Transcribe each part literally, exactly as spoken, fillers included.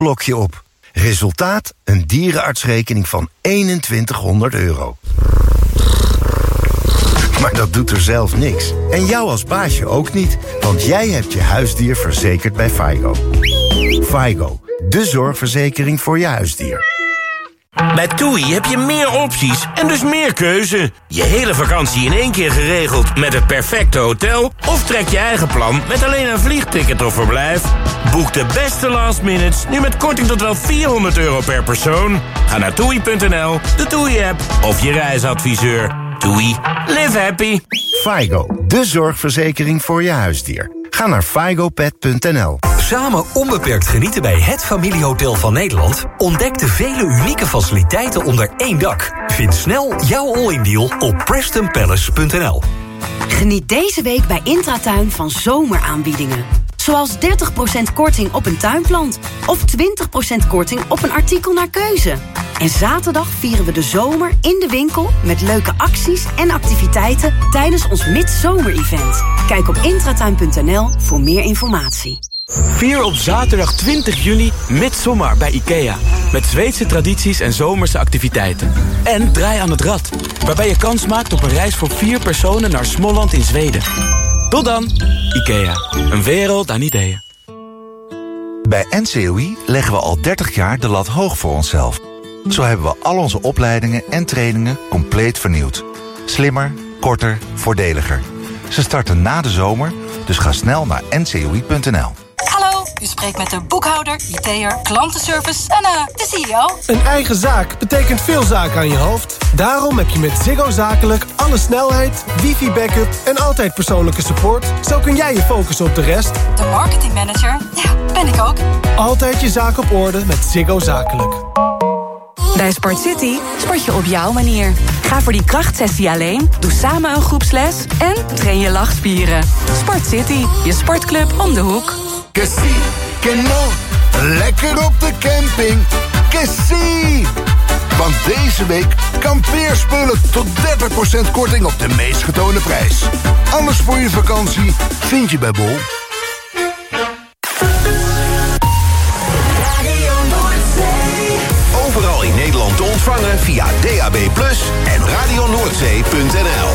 blokje op. Resultaat? Een dierenartsrekening van eenentwintighonderd euro. Maar dat doet er zelf niks. En jou als baasje ook niet, want jij hebt je huisdier verzekerd bij Faigo. Faigo, de zorgverzekering voor je huisdier. Bij TUI heb je meer opties en dus meer keuze. Je hele vakantie in één keer geregeld met het perfecte hotel? Of trek je eigen plan met alleen een vliegticket of verblijf? Boek de beste last minutes nu met korting tot wel vierhonderd euro per persoon. Ga naar toei punt n l, de TUI-app of je reisadviseur. TUI, live happy. Faigo, de zorgverzekering voor je huisdier. Ga naar faigo pet punt n l. Samen onbeperkt genieten bij het familiehotel van Nederland? Ontdek de vele unieke faciliteiten onder één dak. Vind snel jouw all-in deal op preston palace punt n l. Geniet deze week bij Intratuin van zomeraanbiedingen. Zoals dertig procent korting op een tuinplant. Of twintig procent korting op een artikel naar keuze. En zaterdag vieren we de zomer in de winkel met leuke acties en activiteiten tijdens ons midzomer-event. Kijk op intratuin punt n l voor meer informatie. Vier op zaterdag twintig juni Midsommar bij IKEA. Met Zweedse tradities en zomerse activiteiten. En Draai aan het Rad, waarbij je kans maakt op een reis voor vier personen naar Småland in Zweden. Tot dan, IKEA. Een wereld aan ideeën. Bij N C O I leggen we al dertig jaar de lat hoog voor onszelf. Zo hebben we al onze opleidingen en trainingen compleet vernieuwd. Slimmer, korter, voordeliger. Ze starten na de zomer, dus ga snel naar n c o i punt n l. Hallo, u spreekt met de boekhouder, I T'er, klantenservice en uh, de C E O. Een eigen zaak betekent veel zaken aan je hoofd. Daarom heb je met Ziggo Zakelijk alle snelheid, wifi-backup en altijd persoonlijke support. Zo kun jij je focussen op de rest. De marketingmanager, ja, ben ik ook. Altijd je zaak op orde met Ziggo Zakelijk. Bij Sport City sport je op jouw manier. Ga voor die krachtsessie alleen, doe samen een groepsles en train je lachspieren. Sport City, je sportclub om de hoek. Que si, que no. Lekker op de camping. Que si. Want deze week kampeerspullen tot dertig procent korting op de meest getoonde prijs. Alles voor je vakantie vind je bij Bol. Overal in Nederland te ontvangen via D A B plus, en radio noordzee punt n l.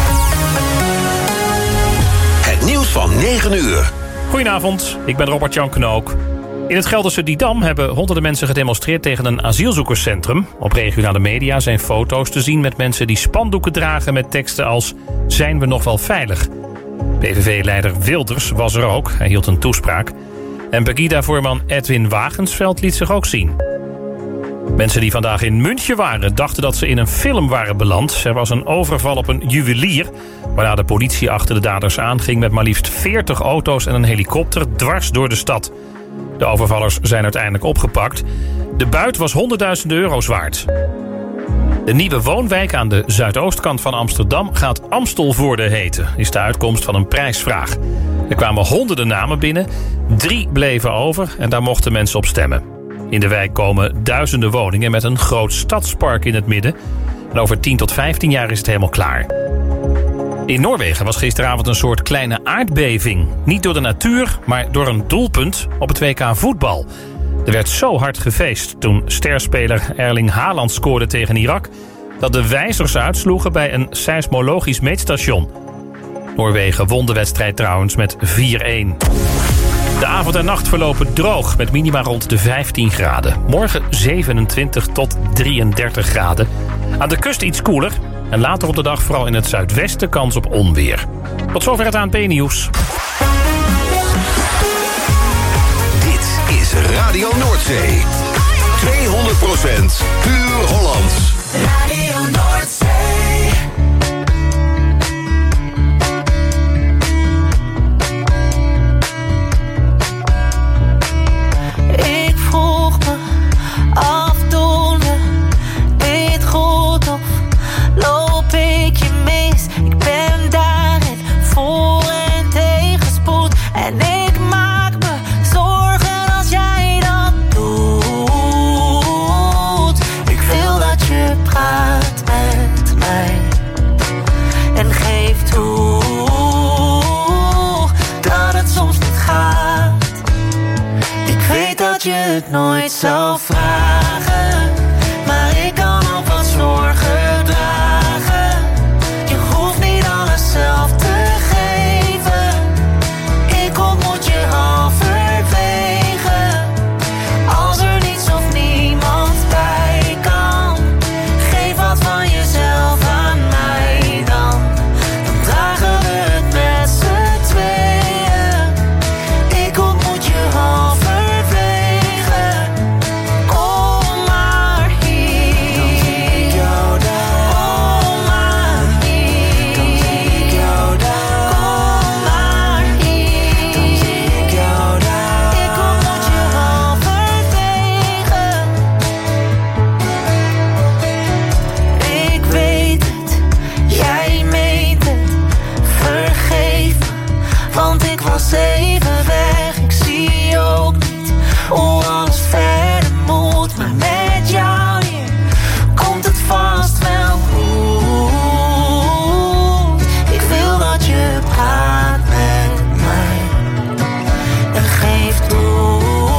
Het nieuws van negen uur. Goedenavond, ik ben Robert-Jan Knook. In het Gelderse Didam hebben honderden mensen gedemonstreerd tegen een asielzoekerscentrum. Op regionale media zijn foto's te zien met mensen die spandoeken dragen met teksten als "Zijn we nog wel veilig?" P V V-leider Wilders was er ook, hij hield een toespraak. En Pegida-voorman Edwin Wagensveld liet zich ook zien. Mensen die vandaag in München waren, dachten dat ze in een film waren beland. Er was een overval op een juwelier, waarna de politie achter de daders aanging met maar liefst veertig auto's en een helikopter dwars door de stad. De overvallers zijn uiteindelijk opgepakt. De buit was honderdduizenden euro's waard. De nieuwe woonwijk aan de zuidoostkant van Amsterdam gaat Amstelvoorde heten, is de uitkomst van een prijsvraag. Er kwamen honderden namen binnen, drie bleven over en daar mochten mensen op stemmen. In de wijk komen duizenden woningen met een groot stadspark in het midden. En over tien tot vijftien jaar is het helemaal klaar. In Noorwegen was gisteravond een soort kleine aardbeving. Niet door de natuur, maar door een doelpunt op het W K voetbal. Er werd zo hard gefeest toen sterspeler Erling Haaland scoorde tegen Irak, dat de wijzers uitsloegen bij een seismologisch meetstation. Noorwegen won de wedstrijd trouwens met vier-een. De avond en nacht verlopen droog met minima rond de vijftien graden. Morgen zevenentwintig tot drieëndertig graden. Aan de kust iets koeler. En later op de dag vooral in het zuidwesten kans op onweer. Tot zover het A N P-nieuws. Dit is Radio Noordzee. tweehonderd procent puur Hollands. Radio Noordzee. Ik vroeg me af, doen we dit goed of loop ik je mis? Ik ben daarin voor en tegenspoed. En ik maak me zorgen als jij dat doet. Ik wil dat je praat met nooit zou vragen. Maar ik kan ook wat zorgen dragen. Je hoeft niet alles zelf te geven. Ik ontmoet je halverwege. Als er niets of niemand bij kan, geef wat van jezelf aan mij dan. Dan dragen we het met z'n tweeën. Ik ontmoet je halverwege. Kom maar hier. Dan zie ik jou daar. Kom maar hier. Dan zie ik jou daar. Kom maar hier. Dan zie ik jou daar. Ik ontmoet je halverwege. Ik weet het, jij meent het. Vergeef me, want ik was even weg. Ik zie ook niet hoe alles verder moet. Maar met jou hier komt het vast wel goed. Ik wil dat je praat met mij en geef toe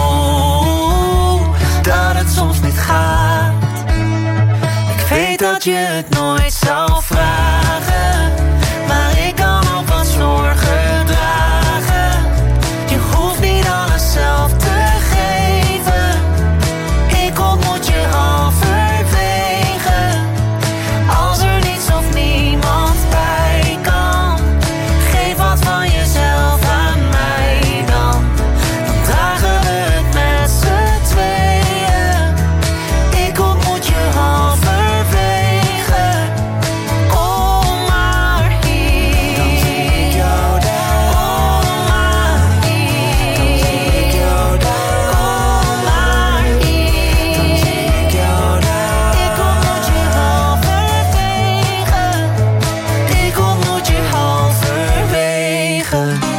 dat het soms niet gaat. Ik weet dat je het nooit zou vragen, maar ik kan ook wat zorgen dragen. Je hoeft niet alles zelf te geven. Ik ontmoet je halverwege. Als er niets of niemand bij kan, geef wat van jezelf aan mij dan. Dan dragen we het met z'n tweeën. Ik ontmoet je halverwege. Kom maar hier. Dan zie ik jou daar. Kom maar hier. Dan zie ik jou daar. Kom maar hier. Dan zie ik jou daar. Ik ontmoet je halverwege. Ik ontmoet je halverwege.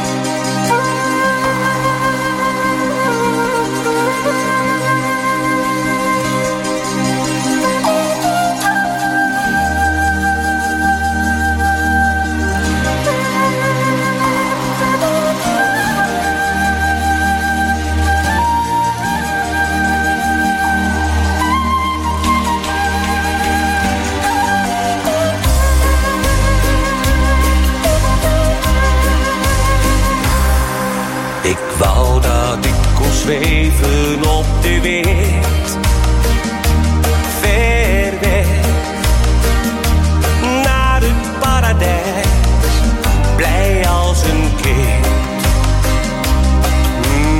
Ik wou dat ik kon zweven op de wind, ver weg, naar het paradijs, blij als een kind. Mm.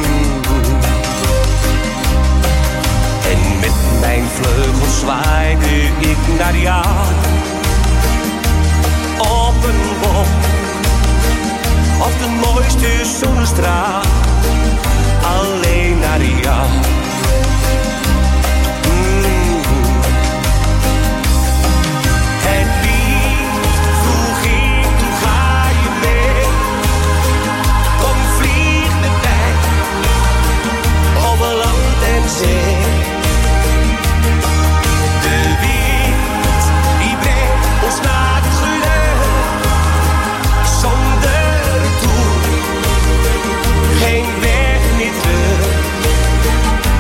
En met mijn vleugels zwaaide ik naar jou, op een boom, of de mooiste zonnestraal, alleen naar jou. Mm. Het liefst vroeg ik, hoe ga je mee? Kom, vlieg met mij, over land en zee. De wind, die brengt ons naar het geluk, zonder doel, geen weg niet terug.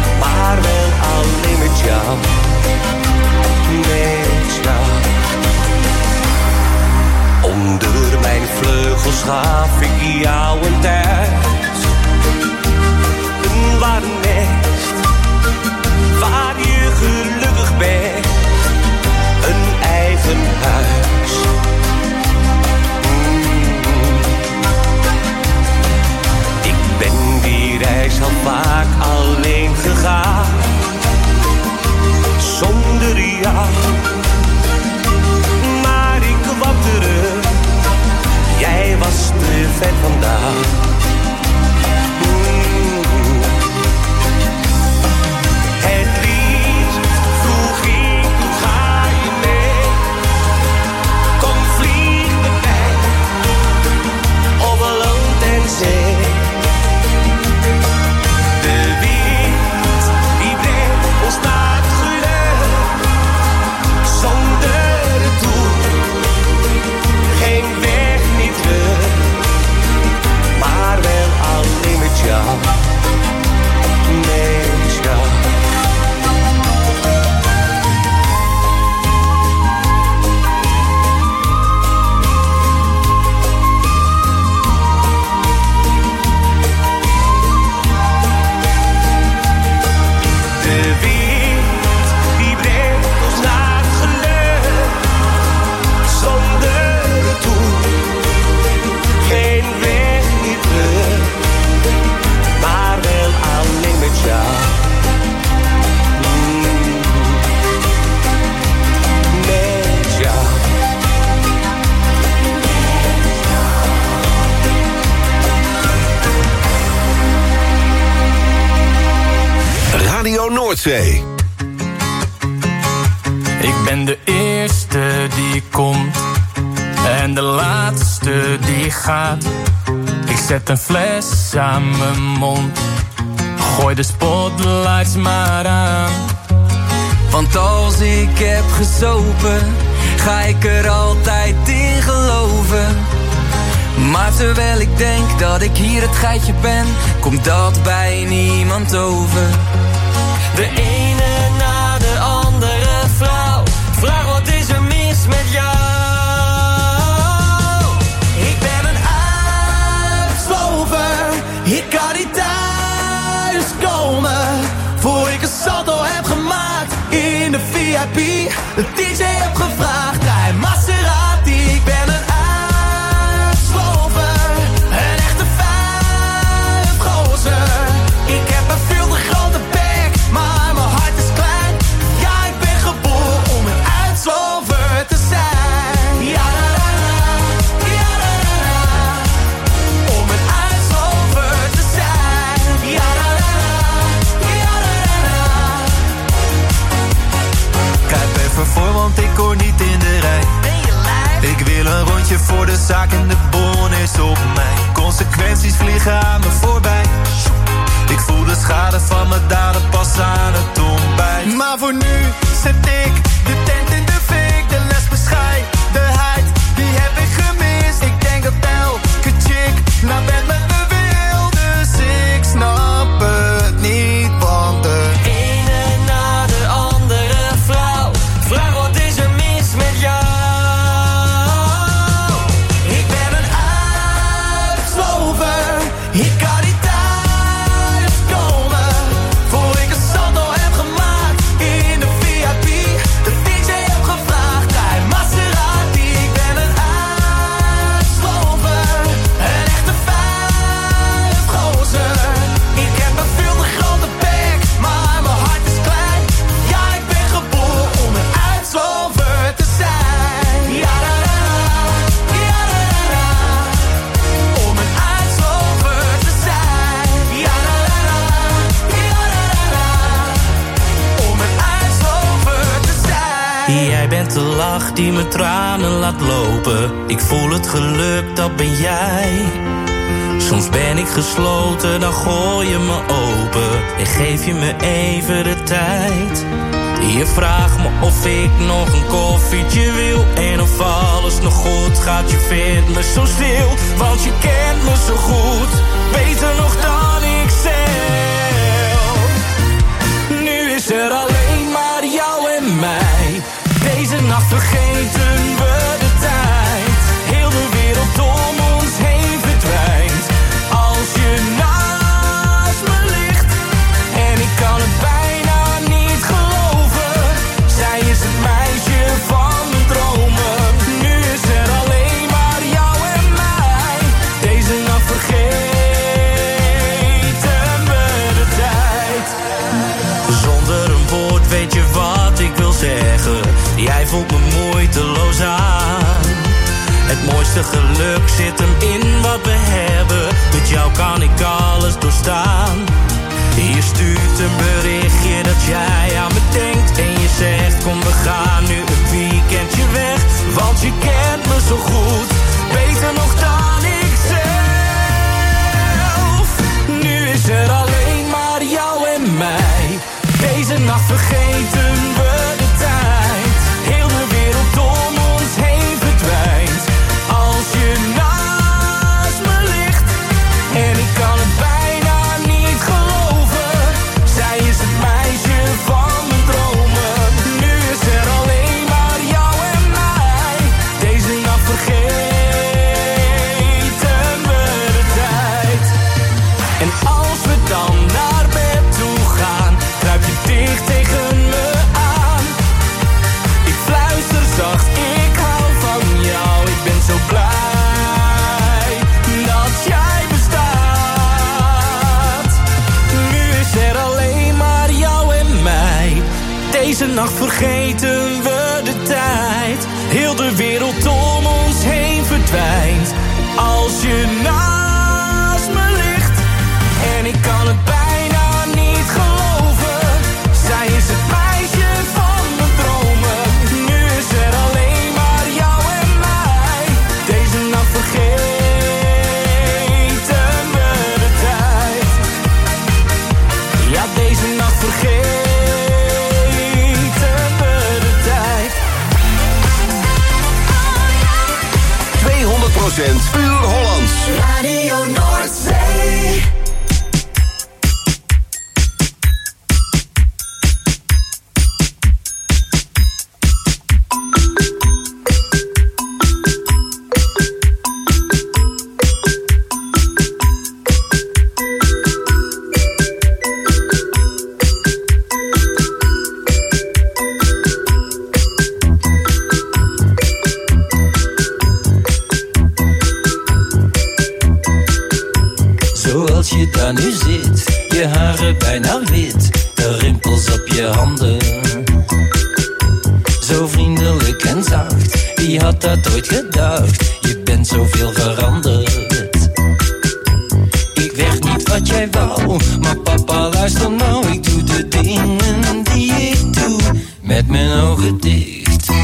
Radio Noordzee. Ik ben de eerste die komt en de laatste die gaat. Ik zet een fles aan mijn mond, gooi de spotlights maar aan. Want als ik heb gesopen, ga ik er altijd in geloven. Maar terwijl ik denk dat ik hier het geitje ben, komt dat bij niemand over. De ene na de andere vrouw, vraag wat is er mis met jou? Ik ben een uitslover, ik kan niet thuis komen voor ik een salto heb gemaakt in de V I P. De D J heb gevraagd, draai Maserati. Ik ben een uitslover, een echte vijfgozer. Ik heb een veel te grote bek, maar mijn hart is klein. Ja, ik ben geboren om een uitslover te zijn. Ja, da, da, da. Ja, da, da, da. Om een uitslover te zijn. Ja, da, da, da. Ja, da, da, da. Kruip even voor, want ik hoor niet in de rij. Ik wil een rondje voor de zaak en de bon is op mij. Consequenties vliegen aan me voorbij. Ik voel de schade van mijn daden pas aan het ontbijt. Maar voor nu zet ik de tent in de fik. De lesbescheidenheid, die heb ik gemist. Ik denk dat elke chick naar bed met me wil. Dus ik snap het niet, want de ene na de andere vrouw, vraag wat is er mis met jou? Ik ben een uitslover, ik kan niet thuis komen voor ik een salto heb gemaakt in de V I P. De D J heb gevraagd, draai Maserati. Ik ben een uitslover, een echte vijfgozer. Ik heb een veel te grote bek, maar mijn hart is klein. Ja, ik ben geboren om een uitslover te zijn. Ja, da, da, ja, da, da, da. Om een uitslover te zijn. Ja, da, da, ja, da, da, om een uitslover te zijn. Jij bent de lach die mijn tranen laat lopen. Ik voel het geluk, dat ben jij. Soms ben ik gesloten, dan gooi je me open en geef je me even de tijd. Je vraagt me of ik nog een koffietje wil en of alles nog goed gaat. Je vindt me zo stil, want je kent me zo goed. Beter nog dan ik zelf. Nu is er alleen maar jou en mij. Deze nacht vergeten we de tijd. Heel de wereld om ons heen verdwijnt. Als je naast me ligt en ik kan het bijna niet geloven. Zij is het meisje van mijn dromen. Nu is er alleen maar jou en mij. Deze nacht vergeten we de tijd. Zonder een woord weet je wat ik wil zeggen. Jij voelt me moeiteloos aan. Het mooiste geluk zit hem in wat we hebben. Met jou kan ik alles doorstaan. Je stuurt een berichtje dat jij aan me denkt. En je zegt kom we gaan nu een weekendje weg. Want je kent me zo goed. Beter nog dan ik zelf. Nu is er alleen maar jou en mij. Deze nacht vergeten we de tijd. Heel de wereld om ons heen verdwijnt. Als je naast me ligt en ik kan het bijna niet geloven. Zij is het meisje van mijn dromen. Nu is er alleen maar jou en mij. Deze nacht vergeten we de tijd. En als we dan naar bed toe gaan, kruip je dicht tegen me aan. Ik fluister zacht, ik hou van jou. Ik ben zo blij dat jij bestaat. Nu is er alleen maar jou en mij. Deze nacht vergeten we de tijd. Heel de wereld om ons heen verdwijnt. Als je naast me ligt en ik kan het bijna niet geloven. procent puur Hollands. Radio Noordzee. Zoals je daar nu zit, je haren bijna wit, de rimpels op je handen. Zo vriendelijk en zacht, wie had dat ooit gedacht? Je bent zoveel veranderd. Ik werd niet wat jij wou, maar papa luister nou, ik doe de dingen die ik doe, met mijn ogen dicht.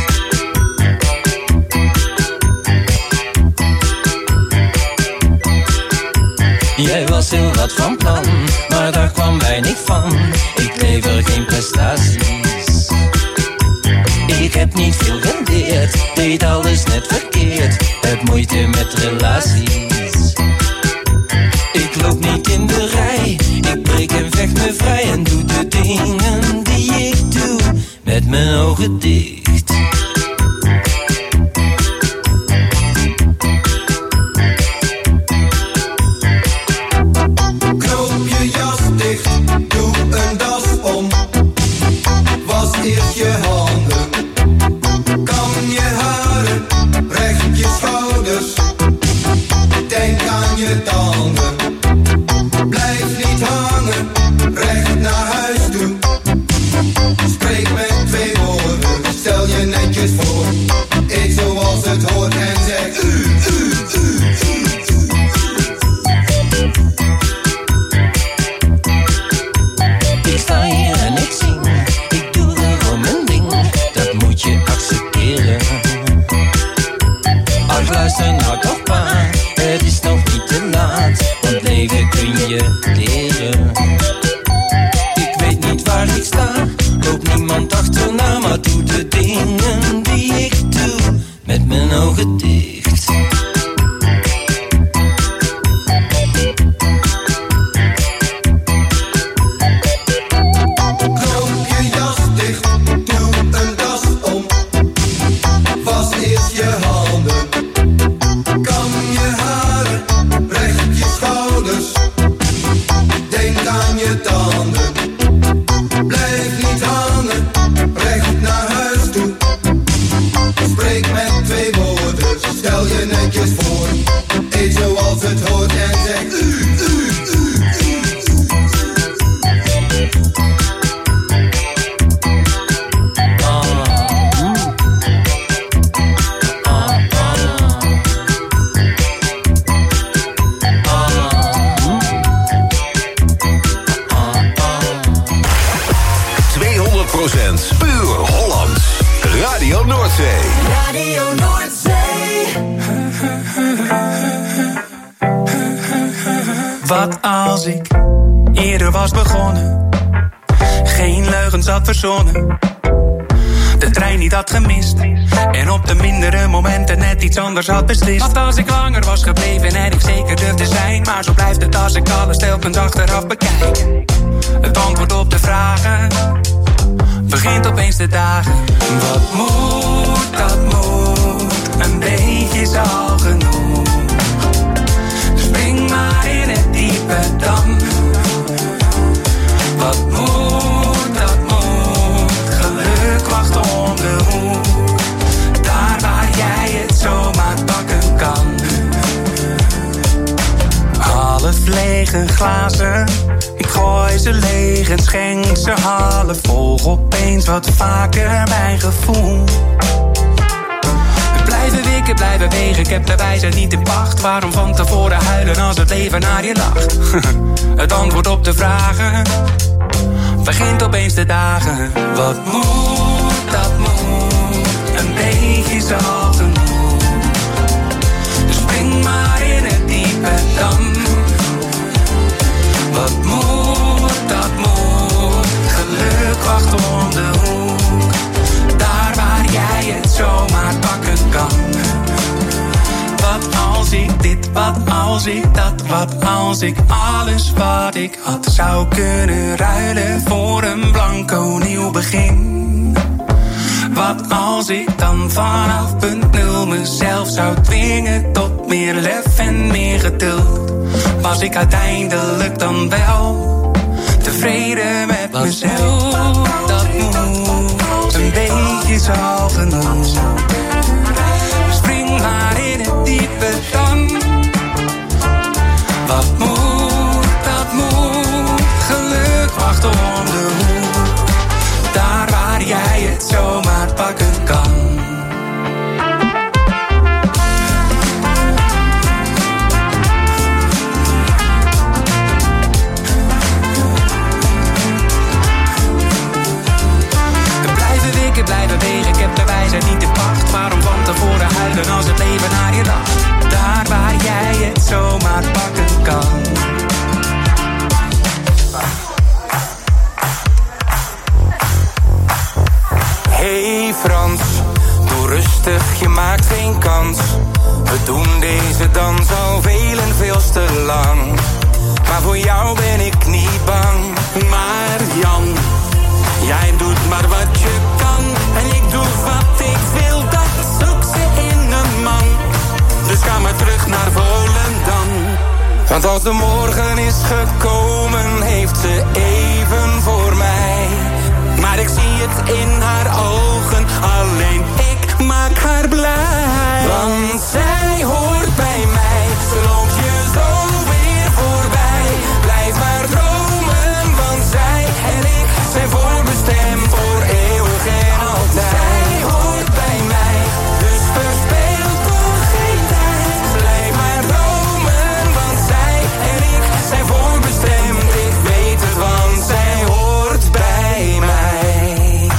Jij was heel wat van plan, maar daar kwam weinig van. Ik lever geen prestaties. Ik heb niet veel geleerd, deed alles net verkeerd. Heb moeite met relaties. Ik loop niet in de rij, ik breek en vecht me vrij. En doe de dingen die ik doe, met mijn ogen dicht. Wat als ik eerder was begonnen, geen leugens had verzonnen, de trein niet had gemist en op de mindere momenten net iets anders had beslist. Wat als ik langer was gebleven en ik zeker durfde zijn, maar zo blijft het als ik alles telkens achteraf bekijk. Het antwoord op de vragen begint opeens te dagen. Wat moet, dat moet, een beetje is al genoeg. Spring maar in het diepe dan. Wat moet, dat moet, geluk wacht om de hoek. Daar waar jij het zomaar pakken kan. Half lege glazen, ik gooi ze leeg en schenk ze half vol. Opeens wat vaker mijn gevoel. Blijven wikken, blijven wegen, ik heb de wijsheid niet in pacht. Waarom van tevoren huilen als het leven naar je lacht? Het antwoord op de vragen begint opeens te dagen. Wat moet, dat moet, een beetje is al genoeg. Dus spring maar in het diepe dan. Wat moet, dat moet, geluk wacht om de hoek. Daar waar jij het zomaar pakken kan. Wat als als ik dat, wat als ik alles wat ik had zou kunnen ruilen voor een blanco nieuw begin. Wat als ik dan vanaf punt nul mezelf zou dwingen tot meer lef en meer geduld? Was ik uiteindelijk dan wel tevreden met mezelf? Dat moet een beetje zal genoeg. Spring maar in het diepe dan. Wat moet, dat moet. Geluk wacht om de hoek. Daar waar jij het zomaar pakken kan. Blijven wegen, ik heb de wijsheid niet in pacht. Waarom van tevoren huilen als het leven naar je lacht? Daar waar jij het zomaar pakken kan. Hey Frans, doe rustig, je maakt geen kans. We doen deze dans al veel en veel te lang. Maar voor jou ben ik niet bang. Maar Jan, jij doet maar wat je kan. En ik doe wat ik wil, dat zoekt ze in een man. Dus ga maar terug naar Volendam. Want als de morgen is gekomen, heeft ze even voor mij. Maar ik zie het in haar ogen, alleen ik maak haar blij. Want zij hoort bij mij, ze loopt je zo weer voorbij. Blijf maar dromen, want zij en ik zijn voorbestemd voor eeuwig en altijd. Zij hoort bij mij, dus verspeel toch geen tijd. Blijf maar dromen, want zij en ik zijn voorbestemd. Ik weet het, want zij hoort bij mij.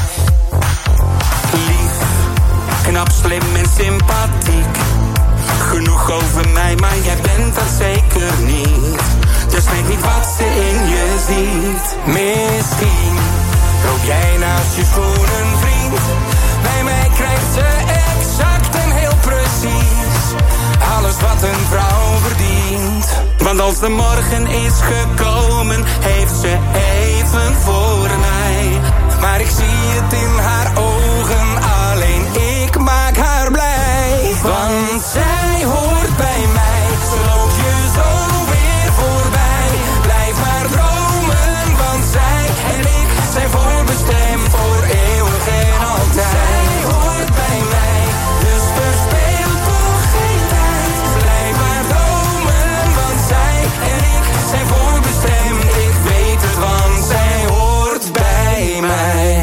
Lief, knap, slim en sympathiek. Genoeg over mij, maar jij bent dat zeker niet. Dus weet niet wat ze in je ziet. Misschien loop jij naast je schoenen, vriend. Bij mij krijgt ze exact en heel precies alles wat een vrouw verdient. Want als de morgen is gekomen, heeft ze even voor mij. Maar ik zie het in haar ogen, alleen ik maak haar blij. Want zij hoort bij mij, ze loopt je zo weer voorbij. Blijf maar dromen, want zij en ik zijn voorbestemd voor eeuwig en altijd. Zij hoort bij mij, dus verspeel toch geen tijd. Blijf maar dromen, want zij en ik zijn voorbestemd. Ik weet het, want zij hoort bij mij.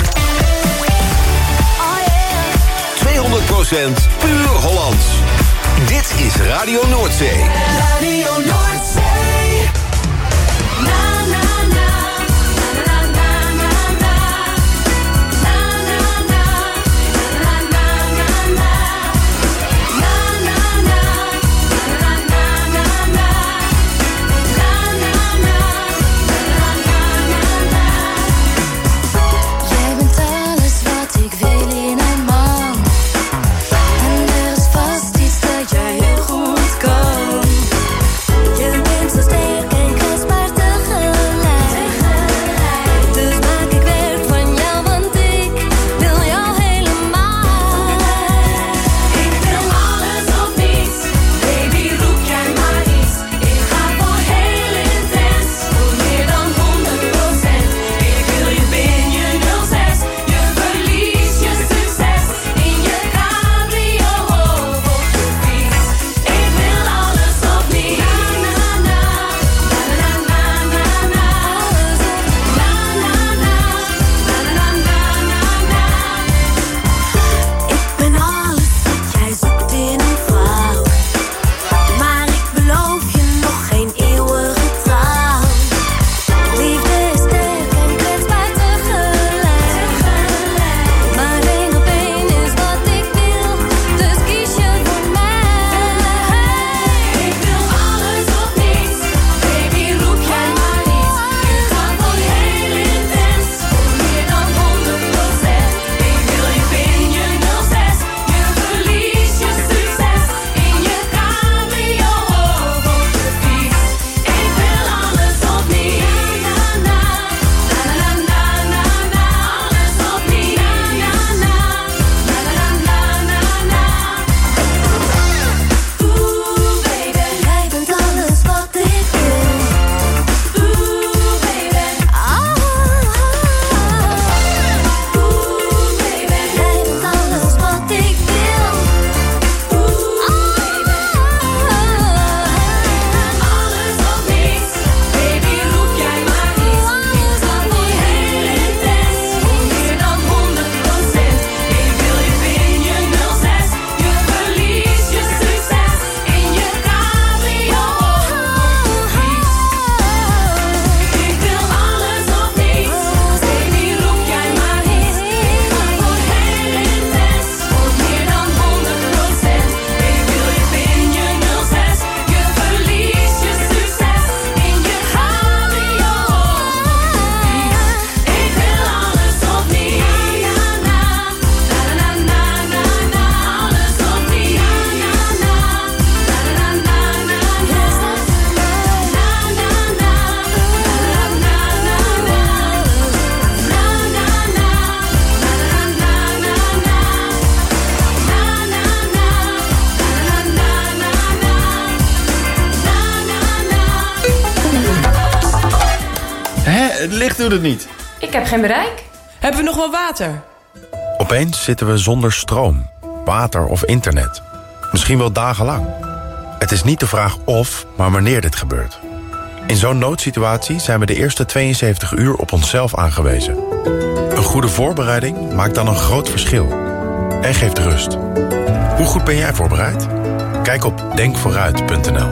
tweehonderd procent puur Hollands. Dit is Radio Noordzee. Radio Noordzee. Na na na. Na na na na. Na na na. Na na na na. Na na na. Na na na na. Na na na. Na na na. Jij bent alles wat ik wil in een man. En er is vast iets dat jij heel goed kan. Je het licht doet het niet. Ik heb geen bereik. Hebben we nog wel water? Opeens zitten we zonder stroom, water of internet. Misschien wel dagenlang. Het is niet de vraag of, maar wanneer dit gebeurt. In zo'n noodsituatie zijn we de eerste tweeënzeventig uur op onszelf aangewezen. Een goede voorbereiding maakt dan een groot verschil. En geeft rust. Hoe goed ben jij voorbereid? Kijk op denk vooruit punt n l.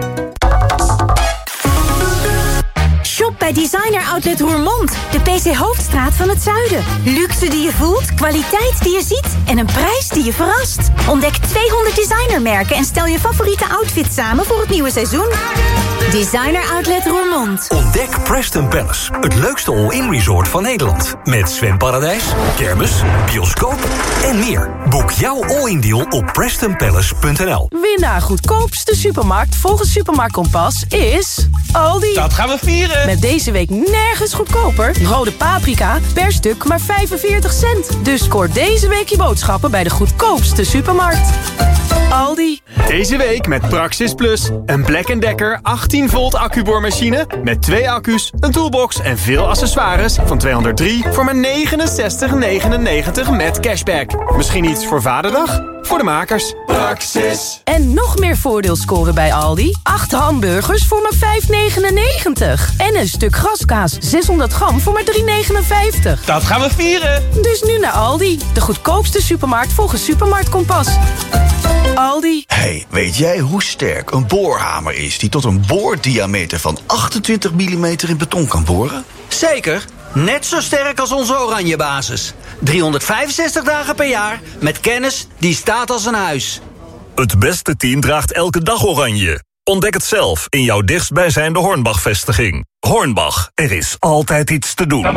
Shop bij Designer Outlet Roermond. De P C Hoofdstraat van het zuiden. Luxe die je voelt, kwaliteit die je ziet en een prijs die je verrast. Ontdek tweehonderd designermerken en stel je favoriete outfit samen voor het nieuwe seizoen. Designer Outlet Roermond. Ontdek Preston Palace, het leukste all-in resort van Nederland. Met zwemparadijs, kermis, bioscoop en meer. Boek jouw all-in deal op preston palace punt n l. Winnaar goedkoopste supermarkt volgens Supermarkt Kompas is Aldi. Dat gaan we vieren. Met deze week nergens goedkoper. Rode paprika per stuk maar vijfenveertig cent. Dus scoor deze week je boodschappen bij de goedkoopste supermarkt. Aldi. Deze week met Praxis Plus. Een Black and Decker achttien volt accuboormachine met twee accu's, een toolbox en veel accessoires van tweehonderddrie voor maar negenenzestig negenennegentig met cashback. Misschien iets voor Vaderdag? Voor de makers. Praxis. En nog meer voordeel scoren bij Aldi. acht hamburgers voor maar vijf negenennegentig. En een stuk graskaas zeshonderd gram voor maar drie negenenvijftig. Dat gaan we vieren. Dus nu naar Aldi. De goedkoopste supermarkt volgens Supermarkt Kompas. Aldi. Hey, weet jij hoe sterk een boorhamer is die tot een boordiameter van achtentwintig millimeter in beton kan boren? Zeker. Net zo sterk als onze oranje basis. driehonderdvijfenzestig dagen per jaar met kennis die staat als een huis. Het beste team draagt elke dag oranje. Ontdek het zelf in jouw dichtstbijzijnde Hornbach-vestiging. Hornbach, er is altijd iets te doen.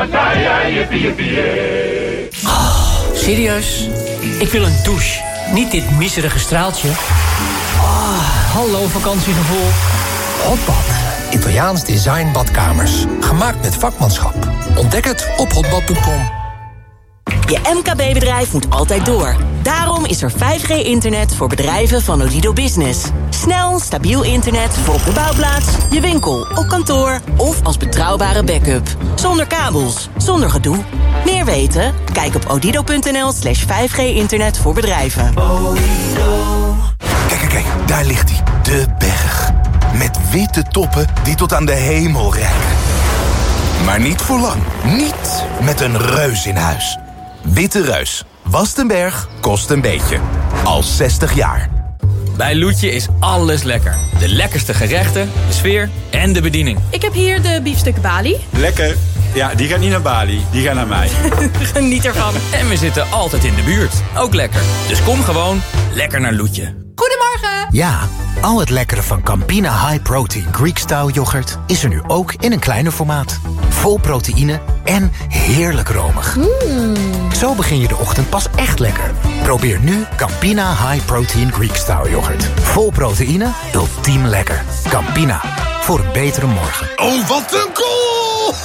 Oh, serieus? Ik wil een douche. Niet dit miserige straaltje. Oh, hallo vakantiegevoel. Hotbad. Italiaans design badkamers. Gemaakt met vakmanschap. Ontdek het op hotbad punt com. Je M K B-bedrijf moet altijd door. Daarom is er vijf G internet voor bedrijven van Odido Business. Snel, stabiel internet voor op de bouwplaats, je winkel, op kantoor of als betrouwbare backup. Zonder kabels, zonder gedoe. Meer weten? Kijk op odido punt n l slash vijf G internet voor bedrijven. Kijk, kijk, kijk, daar ligt hij. De berg. Met witte toppen die tot aan de hemel reiken. Maar niet voor lang. Niet met een reus in huis. Witte Reus. Wast een berg, kost een beetje. Al zestig jaar. Bij Loetje is alles lekker. De lekkerste gerechten, de sfeer en de bediening. Ik heb hier de biefstuk Bali. Lekker. Ja, die gaat niet naar Bali. Die gaat naar mij. Geniet ervan. En we zitten altijd in de buurt. Ook lekker. Dus kom gewoon lekker naar Loetje. Goedemorgen. Ja, al het lekkere van Campina High Protein Greek Style yoghurt is er nu ook in een kleiner formaat. Vol proteïne en heerlijk romig. Mm. Zo begin je de ochtend pas echt lekker. Probeer nu Campina High Protein Greek Style yoghurt. Vol proteïne, ultiem lekker. Campina, voor een betere morgen. Oh, wat een goal!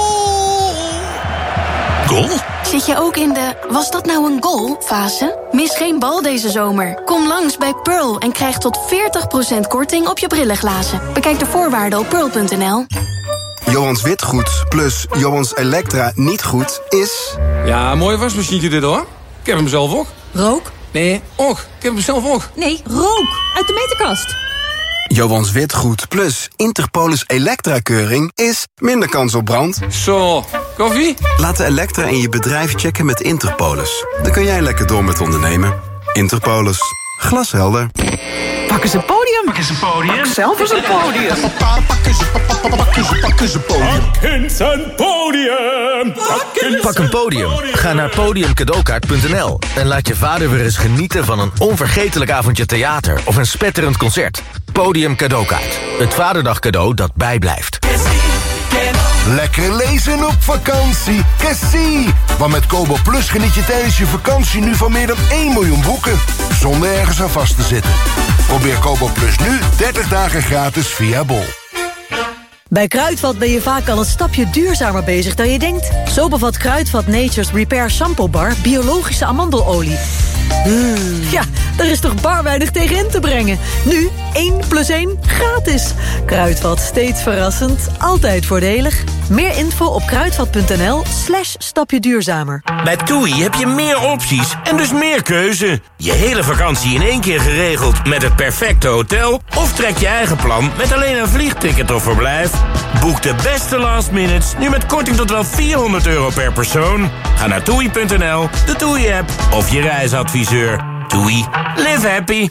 Goal? Zit je ook in de was dat nou een goal fase? Mis geen bal deze zomer. Kom langs bij Pearl en krijg tot veertig procent korting op je brillenglazen. Bekijk de voorwaarden op pearl punt n l. Johans Witgoed plus Johans Elektra niet goed is... Ja, mooie wasmachine dit hoor. Ik heb hem zelf ook. Rook? Nee, och. Ik heb hem zelf ook. Nee, rook. Uit de meterkast. Johans Witgoed plus Interpolis Elektra-keuring is minder kans op brand. Zo, koffie? Laat de Elektra in je bedrijf checken met Interpolis. Dan kun jij lekker door met ondernemen. Interpolis. Glashelder. Pak eens een podium. Pak eens een podium. Pak zelf eens een podium. Pak eens een podium. Pak eens een podium. Pak een podium. Ga naar podium cadeaukaart punt n l en laat je vader weer eens genieten van een onvergetelijk avondje theater of een spetterend concert. Podium Cadeaukaart. Het vaderdag cadeau dat bijblijft. Lekker lezen op vakantie. Cassie. Want met Kobo Plus geniet je tijdens je vakantie nu van meer dan één miljoen boeken. Zonder ergens aan vast te zitten. Probeer Kobo Plus nu dertig dagen gratis via Bol. Bij Kruidvat ben je vaak al een stapje duurzamer bezig dan je denkt. Zo bevat Kruidvat Nature's Repair Shampoo Bar biologische amandelolie. Mm, ja, daar is toch bar weinig tegen in te brengen. Nu één plus één gratis. Kruidvat, steeds verrassend, altijd voordelig. Meer info op kruidvat.nl slash stapje duurzamer. Bij TUI heb je meer opties en dus meer keuze. Je hele vakantie in één keer geregeld met het perfecte hotel? Of trek je eigen plan met alleen een vliegticket of verblijf? Boek de beste last minutes nu met korting tot wel vierhonderd euro per persoon. Ga naar toei punt n l, de TUI-app of je reisadviseur. TUI. Live happy.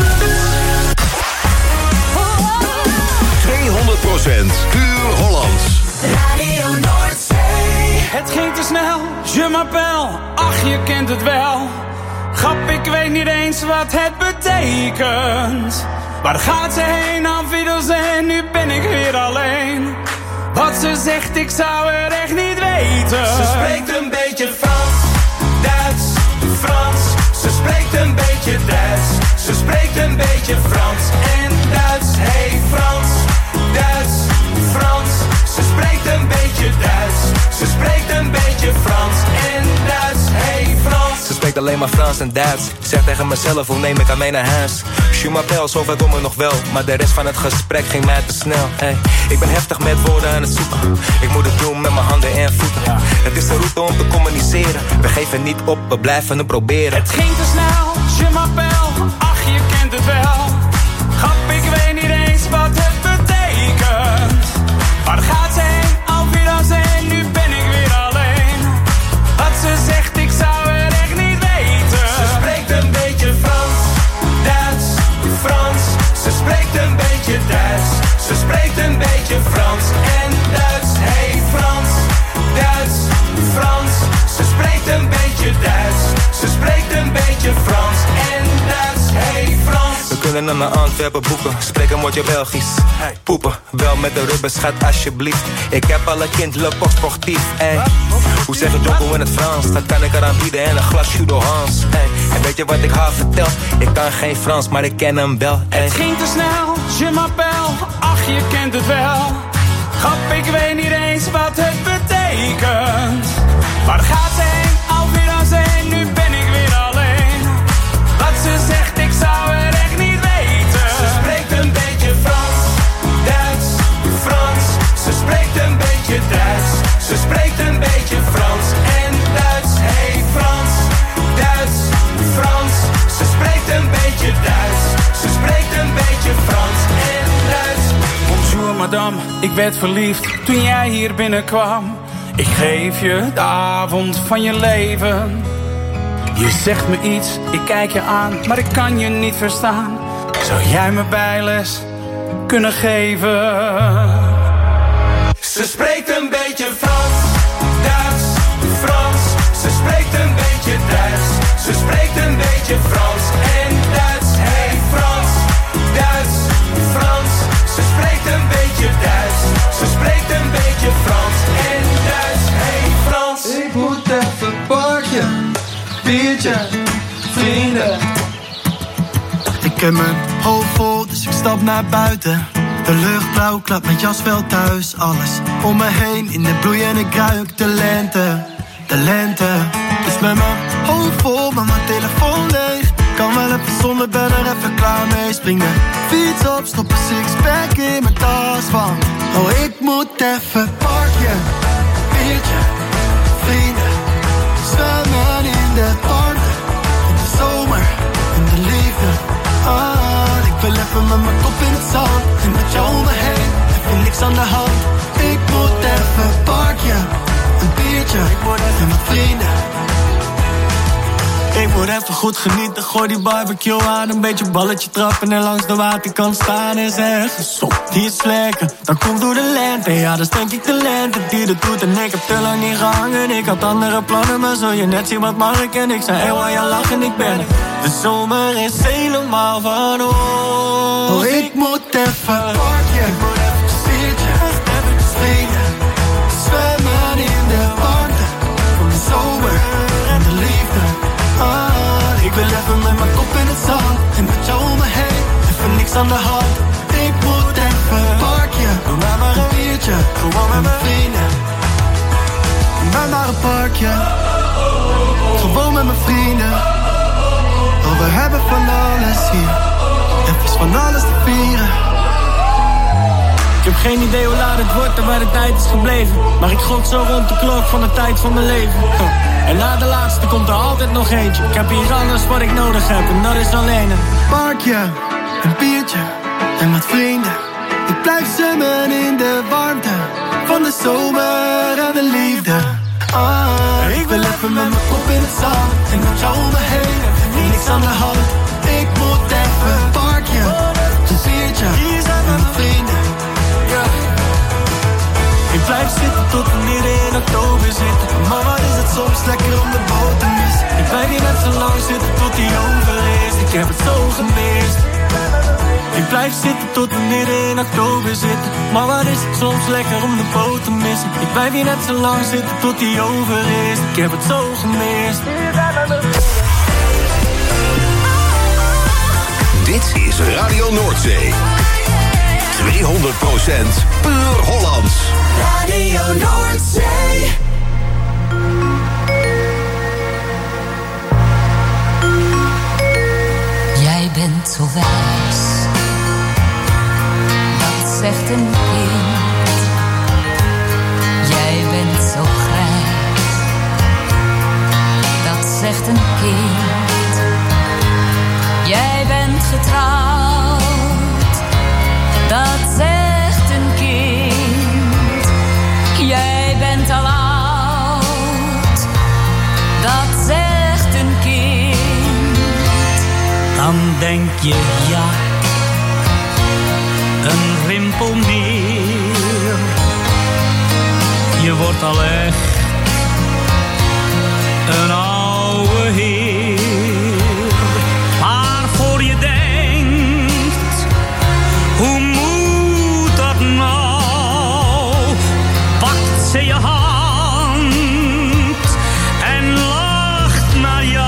tweehonderd procent puur Hollands. Radio Noordzee. Het ging te snel, je m'appelle, ach je kent het wel. Grap, ik weet niet eens wat het betekent. Waar gaat ze heen, aan Wiedersehen, nu ben ik weer alleen. Wat ze zegt, ik zou het echt niet weten. Ze spreekt een beetje Frans, Duits, Frans. Ze spreekt een beetje Duits. Ze spreekt een beetje Frans en Duits. Hey Frans, Duits, Frans. Ze spreekt een beetje Duits. Ze spreekt een beetje Frans en Duits. Hey Frans. Ze spreekt alleen maar Frans en Duits. Zeg tegen mezelf, hoe neem ik haar mee naar huis? Je m'appelle, zover kom ik nog wel. Maar de rest van het gesprek ging mij te snel. Hey, ik ben heftig met woorden aan het zoeken. Ik moet het doen met mijn handen en voeten. Het is de route om te communiceren. We geven niet op, we blijven het proberen. Het ging te snel, je m'appelle, ach je kent het wel. Grap, ik weet niet eens wat het betekent. Waar gaat ze heen, auf Wiedersehen, nu ben ik weer alleen. Wat ze zegt, ik zou het echt niet weten. Ze spreekt een beetje Frans, Duits, Frans. Ze spreekt een beetje Duits. Ze spreekt een beetje Frans en Duits. Hey Frans, Duits, Frans. Ze spreekt een beetje Duits. Ze spreekt een beetje Frans en Duits. Hey Frans. We kunnen naar Antwerpen boeken, spreken moet je Belgisch. Poepen, wel met de rubbers, schat alsjeblieft. Ik heb al een kind, le pop sportief. Ey. Hoe zeg je Jocko in het Frans? Dat kan ik eraan bieden en een glas Judo Hans. Ey. En weet je wat ik haar vertel? Ik kan geen Frans, maar ik ken hem wel. Ey. Het ging te snel, je m'appelle, ach je kent het wel. Grap, ik weet niet eens wat het betekent. Waar gaat ze heen, auf Wiedersehen, nu ben ik weer alleen. Wat ze zegt, ik zou het echt niet weten. Ze spreekt een beetje Frans, Duits, Frans. Ze spreekt een beetje Duits. Ze spreekt een beetje Frans en Duits. Hey Frans, Duits, Frans. Ze spreekt een beetje Duits. Ze spreekt een beetje Frans en Duits. Bonjour madame, ik werd verliefd toen jij hier binnenkwam. Ik geef je de avond van je leven. Je zegt me iets, ik kijk je aan, maar ik kan je niet verstaan. Zou jij me bijles kunnen geven? Ze spreekt een beetje Frans, Duits, Frans. Ze spreekt een beetje Duits. Ze spreekt een beetje Frans en Duits. Hey Frans, Duits, Frans. Ze spreekt een beetje Duits. Ze spreekt een beetje Frans en Duits. Hey Frans. Ik moet even parkje, biertje, vrienden. Ik heb mijn hoofd vol, dus ik stap naar buiten. De lucht blauw, klap met jas wel thuis. Alles om me heen, in de bloei en ik ruik de lente. De lente. Dus met mijn hoofd vol, maar mijn telefoon leeg. Kan wel even zonder, ben er even klaar mee. Spring de fiets op, stop een sixpack in mijn tas van. Oh, ik moet even parkje, biertje, vrienden. Zwemmen in de warmte, in de zomer, in de liefde. Ah, ik wil even met mijn kop in het zand. En met jou om me heen, even niks aan de hand. Ik moet even parkje, een biertje, en mijn vrienden. Ik moet even goed genieten, gooi die barbecue aan. Een beetje balletje trappen en langs de waterkant staan. En zeggen, zo, die is lekker, dat komt door de lente. Ja, dat is denk ik de lente die dat doet. En ik heb te lang niet gehangen, ik had andere plannen. Maar zul je net zien wat mag ik en ik zei, hé, waar je lachen, ik ben er. De zomer is helemaal van ons. Oh, ik moet even parkje, ik moet even een biertje, even vrienden. Zwemmen in de warmte, van de zomer en de liefde. Ah, ik wil even met mijn kop in het zand. En met jou om me heen, even niks aan de hand. Ik moet even parkje, doe maar maar een biertje, gewoon met mijn vrienden. Doe maar maar een parkje, gewoon met mijn vrienden. van alles te vieren. Ik heb geen idee hoe laat het wordt en waar de tijd is gebleven. Maar ik gok zo rond de klok van de tijd van mijn leven. En na de laatste komt er altijd nog eentje. Ik heb hier alles wat ik nodig heb en dat is alleen een parkje, een biertje en wat vrienden. Ik blijf zwemmen in de warmte van de zomer en de liefde. Ah, ik wil even met mijn kop in het zand en met jou om me heen en niks aan de hand. Ik moet even een parkje, een biertje en mijn vrienden. Yeah. Ik blijf zitten tot we midden in oktober zitten. Maar wat is het soms lekker om de boot te missen. Ik blijf hier net zo lang zitten tot die over is. Ik heb het zo gemist. Ik blijf zitten tot we midden in oktober zitten. Maar wat is het soms lekker om de boot te missen. Ik blijf hier net zo lang zitten tot die over is. Ik heb het zo gemist. Dit is Radio Noordzee. tweehonderd procent puur Hollands. Radio Noordzee. Jij bent zo wijs, dat zegt een kind. Jij bent zo grijs, dat zegt een kind. Jij bent getrouwd, dat zegt een kind. Jij bent al oud, dat zegt een kind. Dan denk je ja, een rimpel meer. Je wordt al echt een oude heer. Maar voor je denkt, hoe moet dat nou? Pakt ze je hand en lacht naar jou.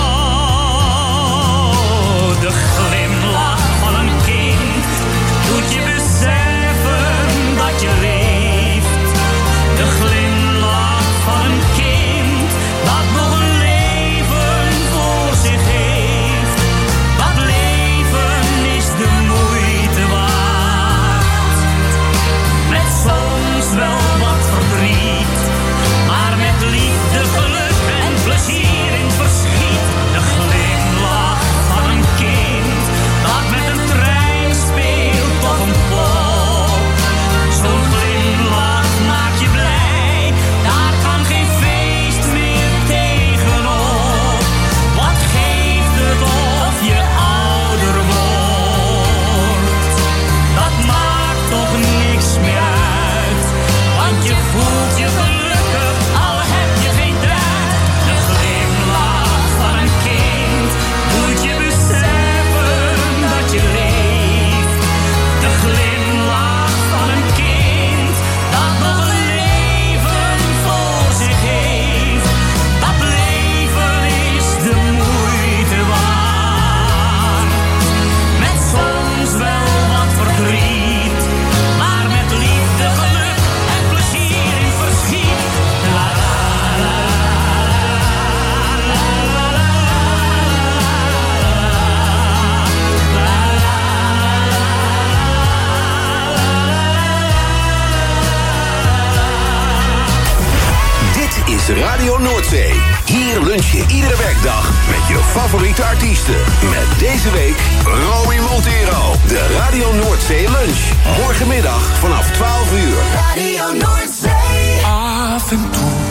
De glimlach van een kind doet je beseffen dat je leeft. De glimlach van een kind dat nog een leven voor zich heeft. Dat leven is de moeite waard. Met soms wel wat verdriet, maar met liefde, geluk en plezier in verschiet. De glimlach van een kind dat met een trein speelt of een pop. Zo'n glimlach maakt je blij, daar kan geen feest meer tegenop. Wat geeft het of je ouder wordt? Dat maakt toch niks meer uit, want je voelt je gelukkig, al heb je geen tijd. De glimlach van een kind doet je beseffen dat je leeft. De glimlach van een kind dat nog een leven voor zich heeft. Dat leven is de moeite waard. Met soms wel wat verdriet, maar met liefde, geluk en plezier in verschiet. La la la la la la Dit is Radio Noordzee. Hier lunch je iedere werkdag met je favoriete artiesten. Met deze week Romy Montero. De Radio Noordzee lunch. Morgenmiddag vanaf twaalf uur. Radio Noordzee. Af en toe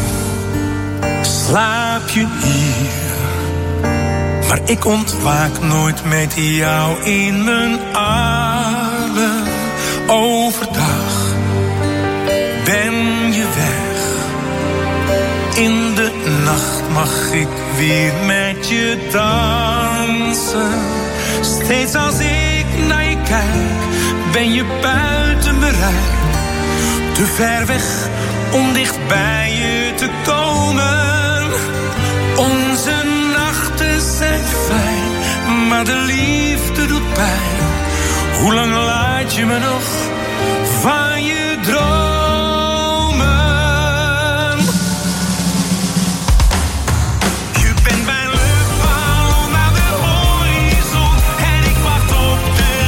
slaap je hier, maar ik ontwaak nooit met jou in mijn armen. Overdag ben je weg, in de nacht mag ik weer met je dansen. Steeds als ik naar je kijk, ben je buiten bereik. Te ver weg om dicht bij je te komen. Onze nachten zijn fijn, maar de liefde doet pijn. Hoe lang laat je me nog van je dromen? Je bent mijn luchtballon naar de horizon en ik wacht op de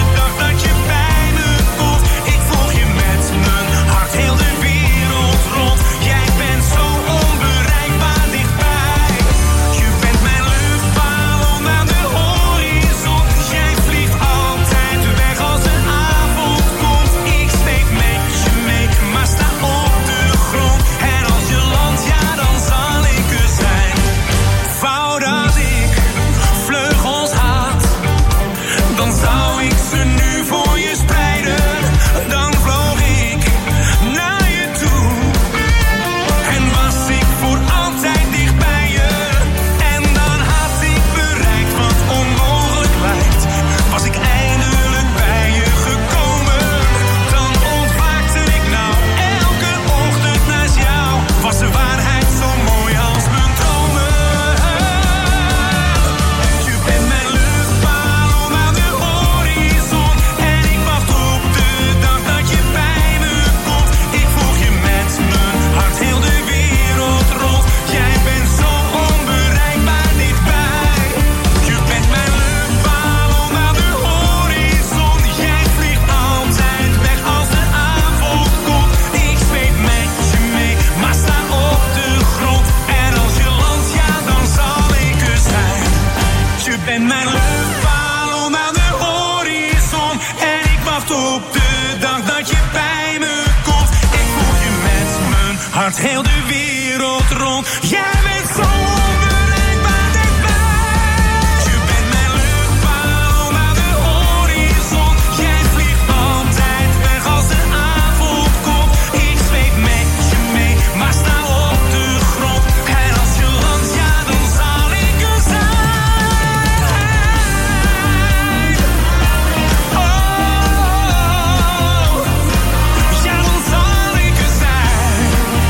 bent mijn luchtballon aan de horizon. En ik wacht op de dag dat je bij me komt. Ik voel je met mijn hart heel de wereld rond. Jij bent zo onbereikbaar dichtbij. Je bent mijn luchtballon aan de horizon. Jij vliegt altijd weg als de avond komt. Ik zweef met je mee, maar sta op de grond. En als je landt, ja, dan zal ik er zijn. Oh, ja, dan zal ik er zijn.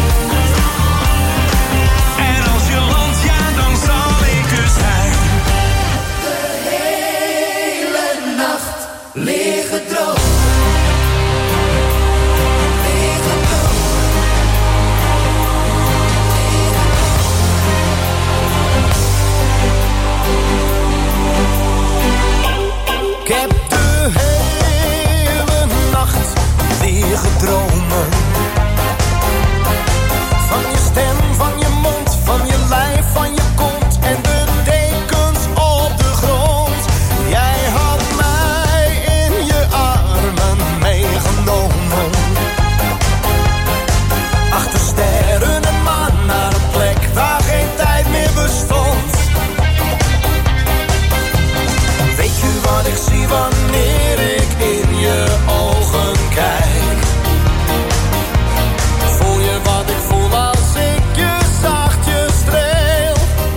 En als je landt, ja, dan zal ik er zijn. De hele nacht liggen droog. Ik heb de hele nacht liggen dromen. Van je stem, van je mond, van je lijf, van je kont en de dekens op de grond. Jij had mij in je armen meegenomen. Achter sterren en maan naar een plek waar geen tijd meer bestond. Weet je wat ik zie wanneer ik in je ogen kijk? Voel je wat ik voel als ik je zachtjes streel?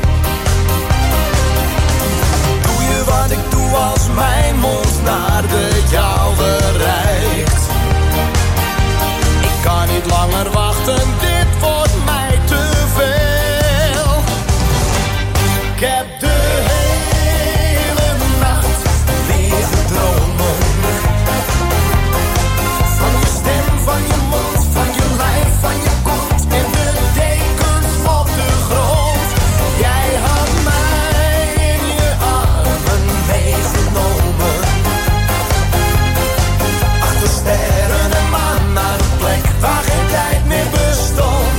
Doe je wat ik doe als mijn mond naar de jouwe reikt? Ik kan niet langer wachten, dit wordt mij te veel. Ik heb de hele nacht liggen dromen. Van je stem, van je mond, van je lijf, van je kont en de dekens op de grond. Jij had mij in je armen meegenomen. Achter sterren en maan naar een plek waar geen tijd meer bestond.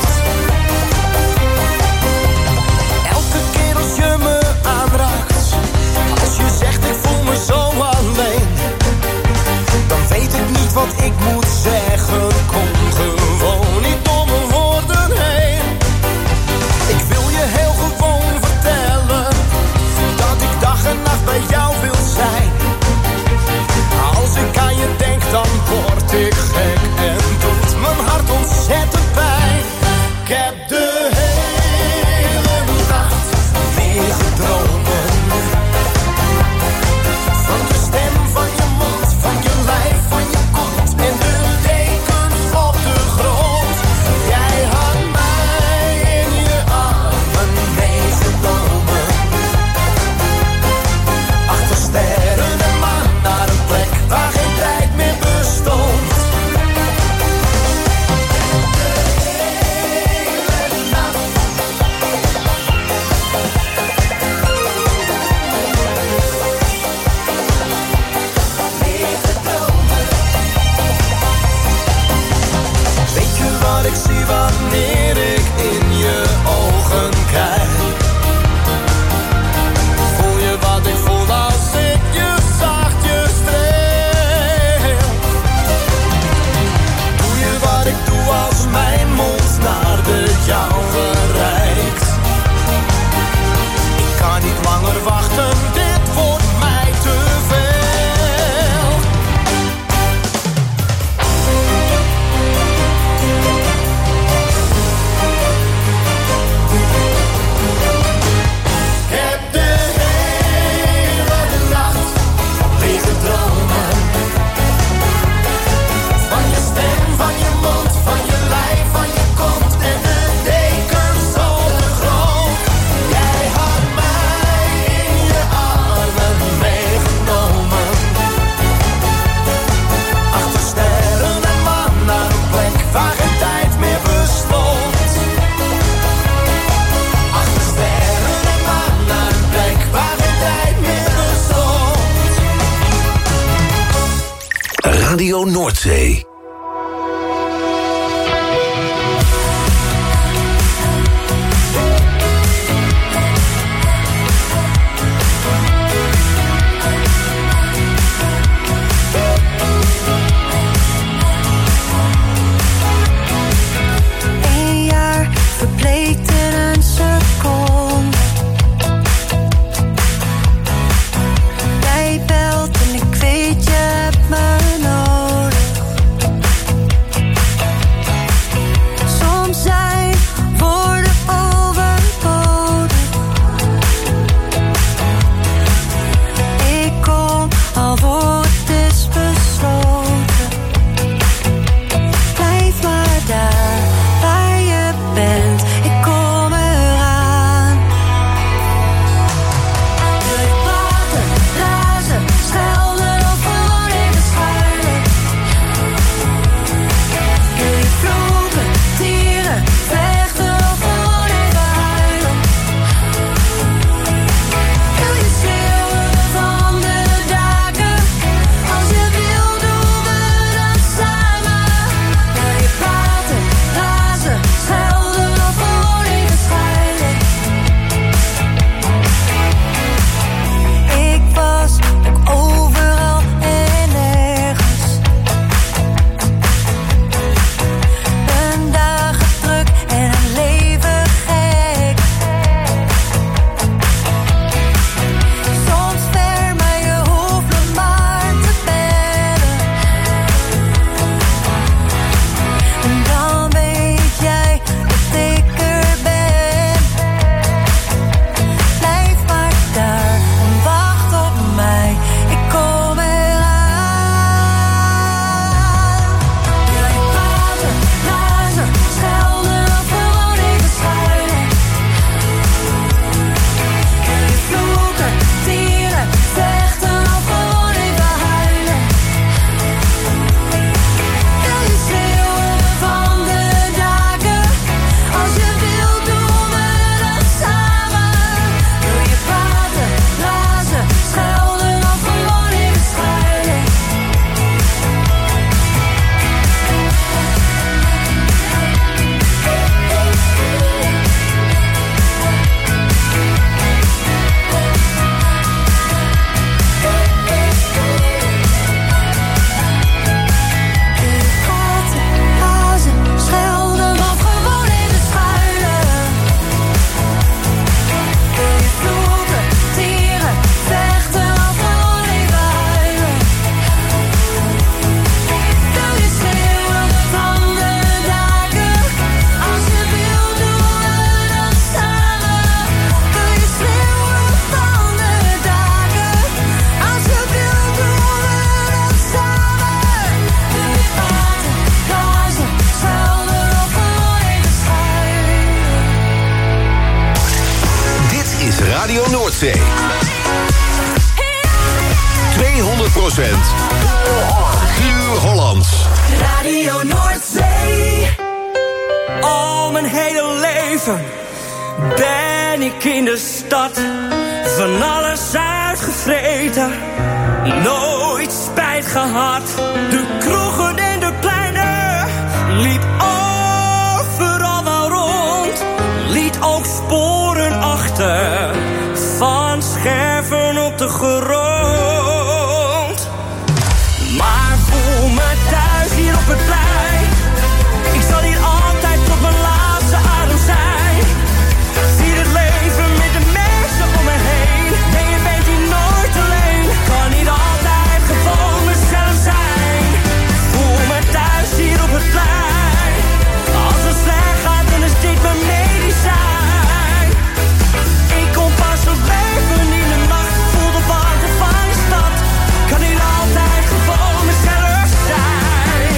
Elke keer als je me aanraakt, als je zegt ik voel me zo alleen, dan weet ik niet wat ik moet zeggen. Kom gewoon niet om mijn woorden heen. Ik wil je heel gewoon vertellen dat ik dag en nacht bij jou wil zijn. Als ik aan je denk, dan word ik gek en doet mijn hart ontzettend pijn. Ik heb de hele nacht liggen dromen. Van je stem, van je mond, van je lijf, van je kont en de dekens op de grond. Jij had mij in je armen meegenomen. Achter sterren en maan naar een plek waar geen tijd meer bestond. Weet je wat ik zie wanneer ik in je ogen kijk? Voel je wat ik voel als ik je zachtjes streel? Doe je wat ik doe als mijn mond naar de jouwe reikt? Ik kan niet langer wachten, dit wordt mij te veel. Ik heb de hele nacht liggen dromen. Van je stem, van je mond, van je lijf, van je kont en de dekens op de grond. Jij had mij in je armen meegenomen. Achter sterren en maan naar een plek waar geen tijd meer bestond. Achter sterren en maan naar een plek waar geen tijd meer bestond. Radio Noordzee. Radio Noordzee. tweehonderd procent Puur Hollands. Radio Noordzee. Al mijn hele leven ben ik in de stad, van alles uitgevreten, nooit spijt gehad. De kroegen en de pleinen, liep overal wel rond, liet ook sporen achter van scherven op de grond. Maar voel me thuis hier op het plein, ik zal hier altijd tot mijn laatste adem zijn. Zie het leven met de mensen om me heen, nee je bent hier nooit alleen, kan niet altijd gewoon mezelf zijn. Voel me thuis hier op het plein, als het slecht gaat dan is dit mijn medicijn. Ik kom pas op leven in de nacht, voel de warmte van de stad, kan niet altijd gewoon mezelf zijn.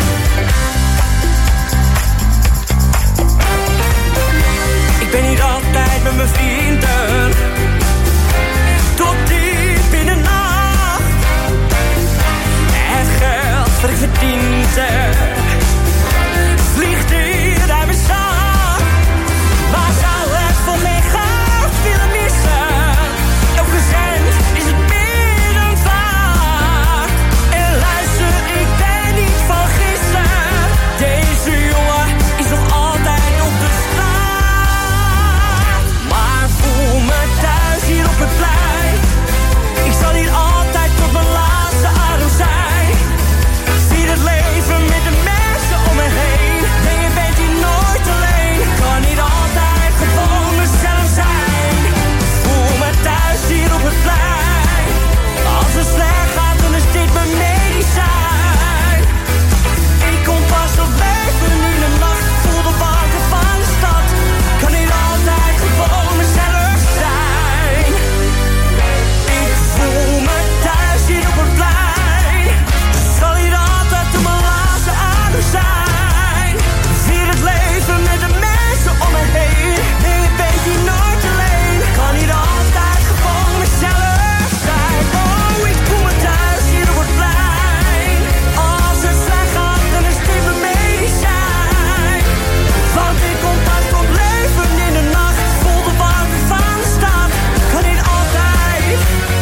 Ik ben niet altijd met mijn vrienden, tot diep in de nacht. Het geld dat ik verdiende vliegt hier uit mijn zak. Maar zou het voor geen goud willen missen? Elke cent is het meer dan vaak. En luister, ik ben niet van gisteren, deze jongen is nog altijd op de straat. Maar voel me thuis hier op het plein, ik zal hier altijd tot mijn laatste adem zijn. Zie het leven met de mensen om me heen, nee je bent hier nooit alleen, kan niet altijd gewoon mezelf zijn. Voel me thuis hier op het plein, als het slecht gaat dan is dit mijn medicijn. Ik kom pas op leven in de nacht, voel de warmte van de stad, kan niet altijd gewoon mezelf zijn. Ik voel me thuis hier op het plein, zal hier altijd tot mijn laatste adem zijn. Vier het leven met de mensen om me heen, nee je bent hier nooit alleen, kan niet altijd gewoon mezelf zijn. Oh, ik voel me thuis hier op het plein, als het slecht gaat dan is dit mijn medicijn. Want ik kom pas tot leven in de nacht, voel de warmte van de stad, kan niet altijd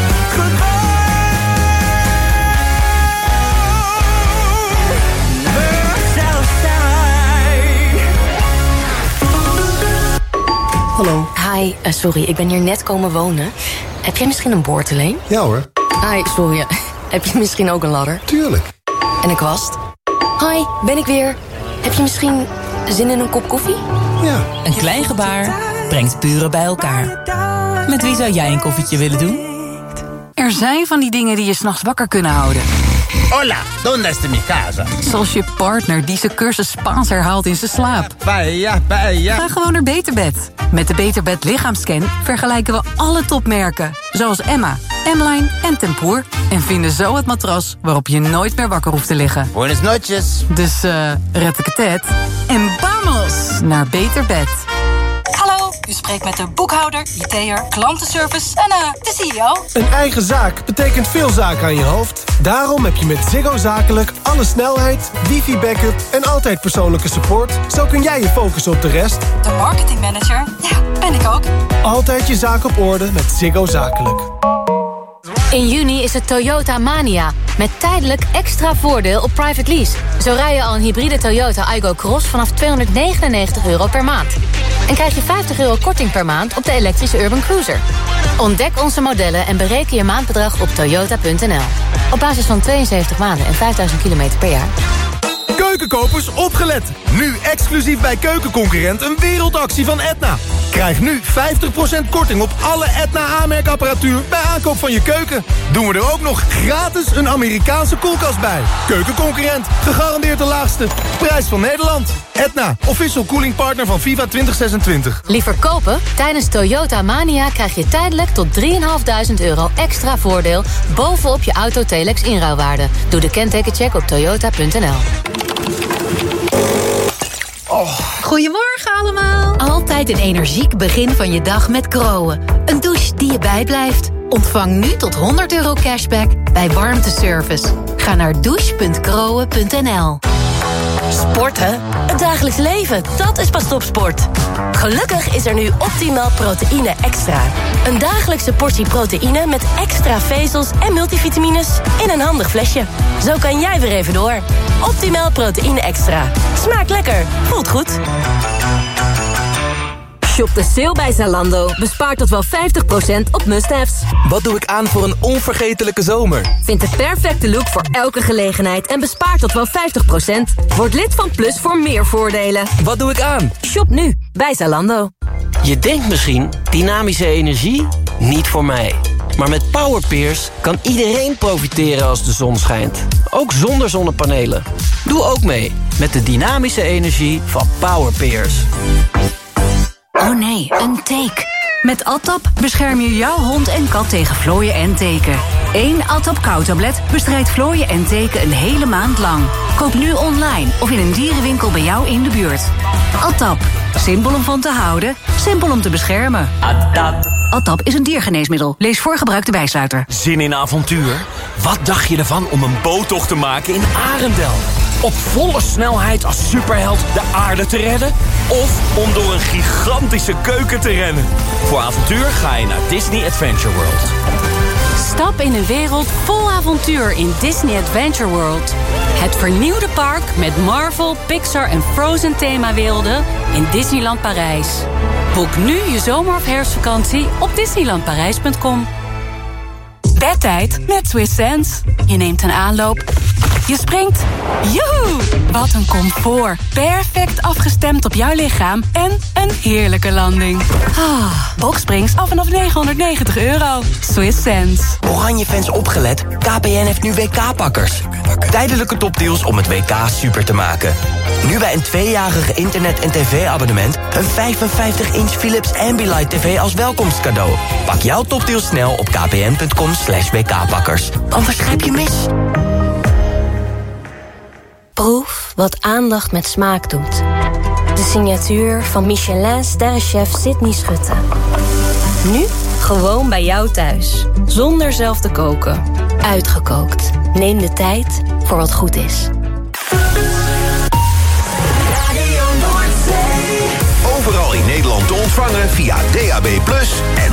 gewoon mezelf zijn. Hallo. Hi, uh, sorry, ik ben hier net komen wonen. Heb jij misschien een boordeleen? Ja hoor. Hi, sorry. Heb je misschien ook een ladder? Tuurlijk. En een kwast? Hi, ben ik weer. Heb je misschien zin in een kop koffie? Ja. Een klein gebaar brengt buren bij elkaar. Met wie zou jij een koffietje willen doen? Er zijn van die dingen die je 's nachts wakker kunnen houden. Hola, ¿dónde está mi casa? Zoals je partner die zijn cursus Spaans herhaalt in zijn slaap. Paella, paella. Ga gewoon naar Beterbed. Met de Beterbed lichaamscan vergelijken we alle topmerken. Zoals Emma, M-Line en Tempoor. En vinden zo het matras waarop je nooit meer wakker hoeft te liggen. Buenas noches. Dus eh, uh, red ik het het. En vamos naar Beterbed. Hallo, u spreekt met de boekhouder, I T'er, klantenservice en uh, de C E O. Een eigen zaak betekent veel zaken aan je hoofd. Daarom heb je met Ziggo Zakelijk alle snelheid, wifi-backup en altijd persoonlijke support. Zo kun jij je focussen op de rest. De marketingmanager? Ja, ben ik ook. Altijd je zaak op orde met Ziggo Zakelijk. In juni is het Toyota Mania. Met tijdelijk extra voordeel op private lease. Zo rij je al een hybride Toyota Aygo Cross vanaf tweehonderdnegenennegentig euro per maand. En krijg je vijftig euro korting per maand op de elektrische Urban Cruiser. Ontdek onze modellen en bereken je maandbedrag op toyota punt n l. Op basis van tweeënzeventig maanden en vijfduizend kilometer per jaar. Keukenkopers, opgelet! Nu exclusief bij Keukenconcurrent een wereldactie van Edna. Krijg nu vijftig procent korting op alle Edna aanmerkapparatuur bij aankoop van je keuken. Doen we er ook nog gratis een Amerikaanse koelkast bij. Keukenconcurrent, gegarandeerd de laagste prijs van Nederland. Edna, official cooling partner van FIFA twintig zesentwintig. Liever kopen? Tijdens Toyota Mania krijg je tijdelijk tot drieduizend vijfhonderd euro extra voordeel bovenop je auto Telex inruilwaarde. Doe de kentekencheck op toyota punt n l. Oh. Goedemorgen allemaal. Altijd een energiek begin van je dag met Groen. Een douche die je bijblijft. Ontvang nu tot honderd euro cashback bij warmteservice. Ga naar douche punt kroon punt n l. Sporten? Het dagelijks leven, dat is pas topsport. Gelukkig is er nu Optimal Proteïne Extra. Een dagelijkse portie proteïne met extra vezels en multivitamines in een handig flesje. Zo kan jij weer even door. Optimal Proteïne Extra. Smaakt lekker, voelt goed. Shop de sale bij Zalando. Bespaar tot wel vijftig procent op must-haves. Wat doe ik aan voor een onvergetelijke zomer? Vind de perfecte look voor elke gelegenheid en bespaar tot wel vijftig procent. Word lid van Plus voor meer voordelen. Wat doe ik aan? Shop nu bij Zalando. Je denkt misschien, dynamische energie? Niet voor mij. Maar met Powerpeers kan iedereen profiteren als de zon schijnt. Ook zonder zonnepanelen. Doe ook mee met de dynamische energie van Powerpeers. Oh nee, een teek. Met Atap bescherm je jouw hond en kat tegen vlooien en teken. Eén Atap kou-tablet bestrijdt vlooien en teken een hele maand lang. Koop nu online of in een dierenwinkel bij jou in de buurt. Atap, simpel om van te houden, simpel om te beschermen. Atap. Atap is een diergeneesmiddel. Lees voor gebruik de bijsluiter. Zin in avontuur? Wat dacht je ervan om een boottocht te maken in Arendel? Op volle snelheid als superheld de aarde te redden? Of om door een gigantische keuken te rennen? Voor avontuur ga je naar Disney Adventure World. Stap in een wereld vol avontuur in Disney Adventure World. Het vernieuwde park met Marvel, Pixar en Frozen themawerelden in Disneyland Parijs. Boek nu je zomer- of herfstvakantie op disneyland parijs punt com. Bedtijd met Swiss Sense. Je neemt een aanloop. Je springt. Joehoe! Wat een comfort. Perfect afgestemd op jouw lichaam. En een heerlijke landing. Ah, Boxsprings af vanaf negenhonderdnegentig euro. Swiss Sense. Oranje fans opgelet. K P N heeft nu W K-pakkers. Tijdelijke topdeals om het W K super te maken. Nu bij een tweejarige internet- en tv-abonnement... een vijfenvijftig inch Philips Ambilight T V als welkomstcadeau. Pak jouw topdeals snel op kpn punt com slash w k pakkers. Anders grijp je mis. Proef wat aandacht met smaak doet. De signatuur van Michelin-sterrenchef Sydney Schutte. Nu gewoon bij jou thuis. Zonder zelf te koken. Uitgekookt. Neem de tijd voor wat goed is. Overal in Nederland te ontvangen via D A B plus, en